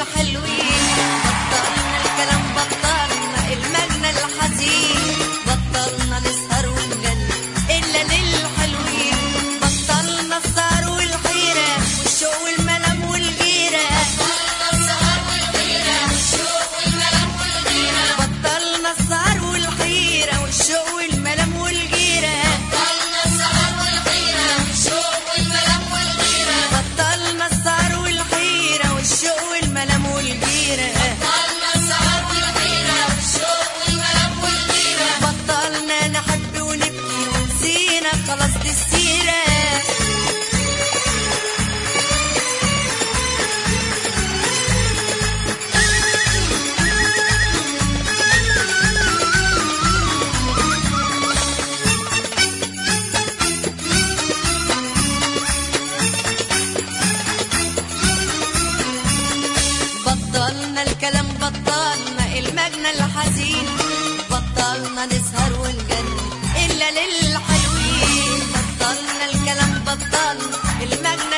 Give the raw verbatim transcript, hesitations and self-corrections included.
للحلوين، بطلنا الكلام بطلنا المجنى الحزين، بطلنا نسهر ونجنن إلا للحلوين، بطلنا السهر والحيرة والشوق والملام والغيرة، بطلنا السهر والحيرة والشوق والملام والغيرة، بطلنا السهر والحيرة والشوق والملام والغيرة، بطلنا السهر والحيرة والشوق والملام والغيرة، بطلنا السهر والحيرة والشوق والملام والغيرة، بطلنا السهر والحيرة والشوق والملام والغيرة، بطلنا نحب ونبكي ونسينا خلاص دي السيرة. بطلنا الكلام بطلنا المجنى الحزين، بطلنا نسهر ونجنن إلا للحلوين، بطلنا الكلام بطلنا المجنى